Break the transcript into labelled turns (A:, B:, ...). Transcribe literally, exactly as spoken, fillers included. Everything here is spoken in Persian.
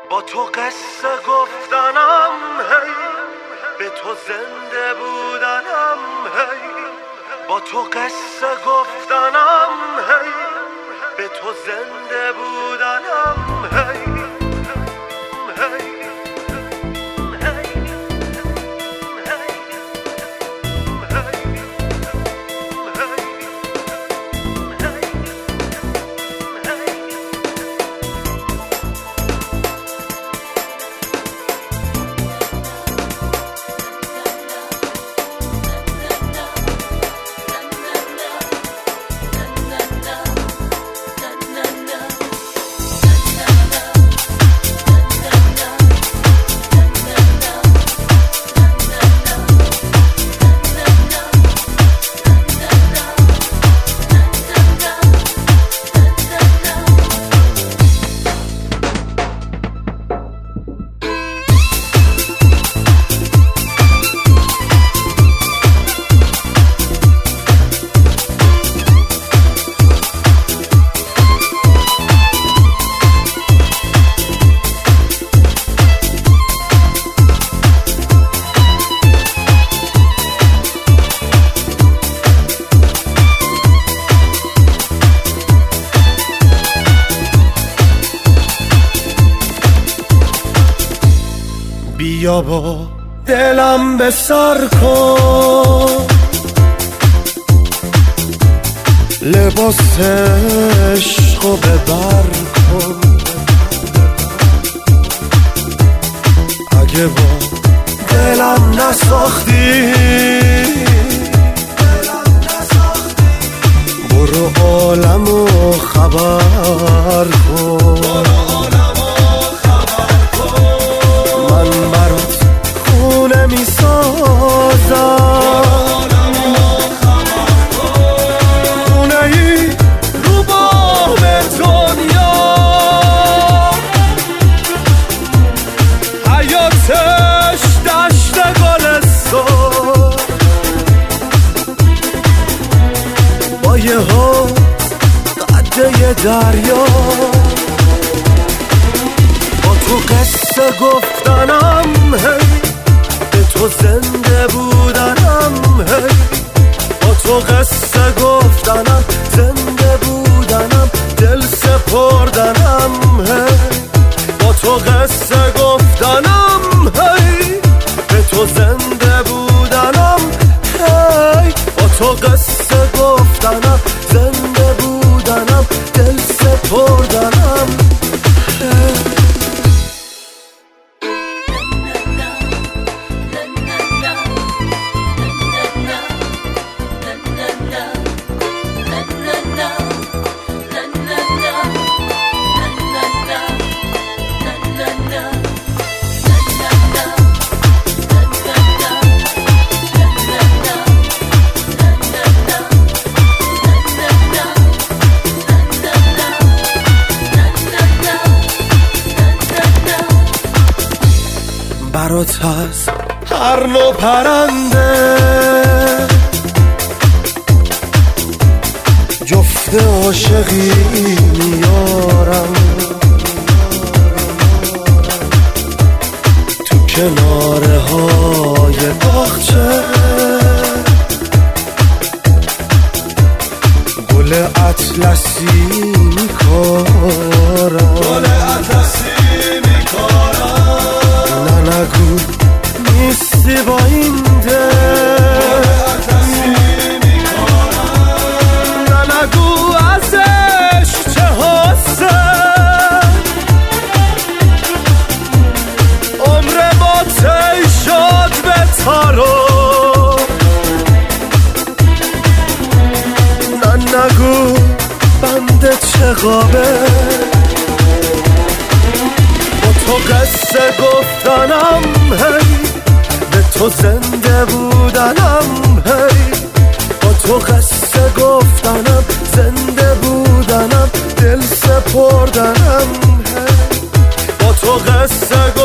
A: با تو قصه گفتنم هی، به تو زنده بودنم هی، با تو قصه گفتنم هی، به تو زنده بودنم هی. بیا با دلم به سر کن، لباس عشقو ببر کن. اگه با دلم نساختی برو عالمو خبر کن. من برات خونه می سازم، خونه ای رو بام دنیا، حیاتش دشت گلستان، با یه ها قده دریا. تو قصه گفتنم هی، به تو زنده بودنم هی، با تو قصه گفتنم زنده بودنم دل سپردنم هی، با تو قصه گفتنم هی، به تو زنده بودنم هی، با تو قصه گفتنم زنده بودنم دل سپردنم هی. برات از هر نوع پرنده جفت عاشقی میارم، تو کناره های باغچه گل اطلسی میکارم، گل اطلسی میکارم. نگو نیستی با این دل، نه نگو ازش چه حسه، عمر با تی شد به تارو. نه نگو بنده چه غابه، تو قصه گفتنم هی، به تو زنده بودنم هی، با تو قصه گفتنم زنده بودنم دل سپردنم هی، با تو قصه